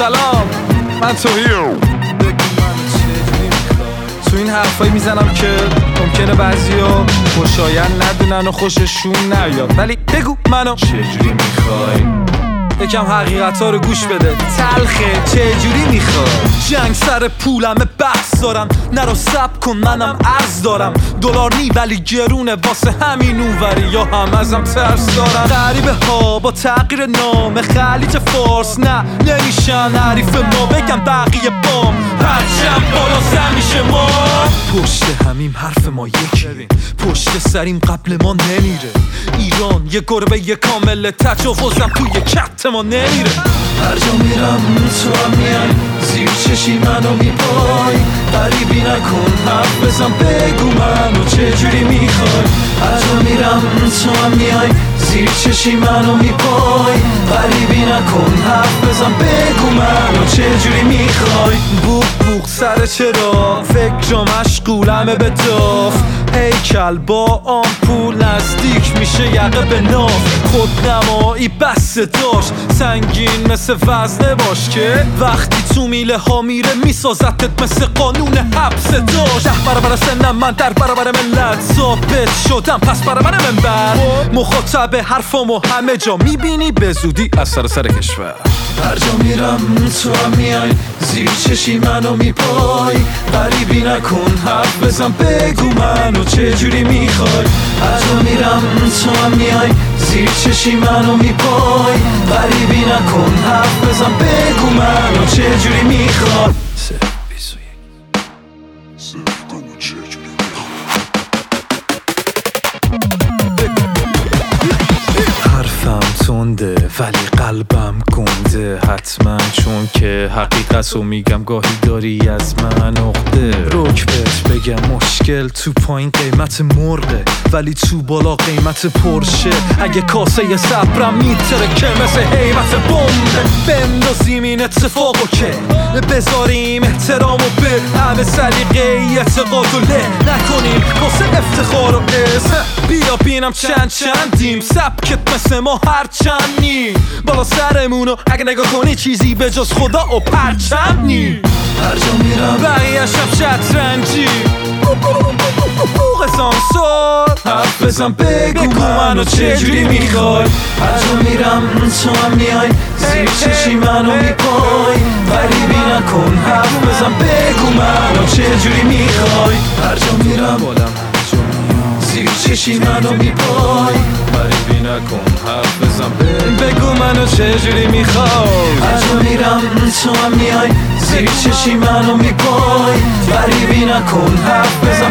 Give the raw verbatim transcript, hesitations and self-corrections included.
سلام من توهیو. تو این حرفایی میزنم که ممکنه بعضیا خوشایند ندونن و خوششون نیاد، ولی بگو منو چجوری میخوای؟ یکم حقیقتا رو گوش بده، تلخه چجوری میخوای؟ جنگ سر پولمه بحث دارم، نرو سب کن منم عرض دارم. دلار نی ولی گرونه واسه همین اونوری، یا هم ازم ترس دارم. غریبه ها با تغییر نام خلیج فارس نه نمیشن حریف ما، بگم بقیه بام هرچم بالا سر میشه ما. پشت همیم حرف ما یکی، پشت سریم قبل ما نمیره. ایران یه گربه یه کامل تجاوزم توی کت ما نمیره. هر جا میرم تو هم میای، زیر چشی منو میپای. غریبی نکن حرف بزن بگو منو چجوری میخوای. هر جا میرم تو هم میای، زیر چشی منو میپای. غریبی نکن حرف بزن بگو منو چجوری میخوای. بوق بوق سر چرا فکر مشغولمه به داف. هیکل با آمپول نزدیک میشه یقه به ناف. خودنمایی بس داشت سنگین مثل وزنه باش که وقتی تو میله ها میره میسازتت مثل قانون حبس داشت. ده برابر سنم من در برابر ملت ثابت شدم، پس برابر منبر مخاطب حرفامو همه جا میبینی به زودی از سر سر کشور. هر جا میرم تو هم میای، زیر چشی منو میپای. غریبی نکن حرف بزن بگو منو چجوری میخوای. هر جا میرم تو هم میای، زیر چشی منو میپای. غریبی نکن حرف بزن بگو منو چجوری میخوای. حرفم تنده ولی قلبم گنده، حتما چون که حقیقت رو میگم گاهی داری از من عقده. روک بهت بگم مشکل تو پایین قیمت مرغه، ولی تو بالا قیمت پرشه. اگه کاسه صبرم میتره که مثل حیمت بمبه. بندازیم این اتفاقو که بذاریم احترامو به همه سلیقه اعتقاد و له نکنیم واسه افتخار و اسم. بیا بینم چند چندیم سبکت مثل ما هر چندی بالا سرمونو اگه نگاه کنی چیزی به جز خدا و پرچم نی. هر جا میرم بقیه شب شطرنجی بوق سانسور حرف بزن بگو منو چجوری میخوای. هر جا میرم تو هم میای، زیر چشی منو میپای. غریبی نکن حرف بزن بگو منو چجوری میخوای. هر جا میرم زیر چشی منو میپای. غریبی نکن حرف بزن بگو منو چجوری میخوای. هر جا میرم تو هم میای، زیر چشی منو میپای. غریبی نکن حرف بزن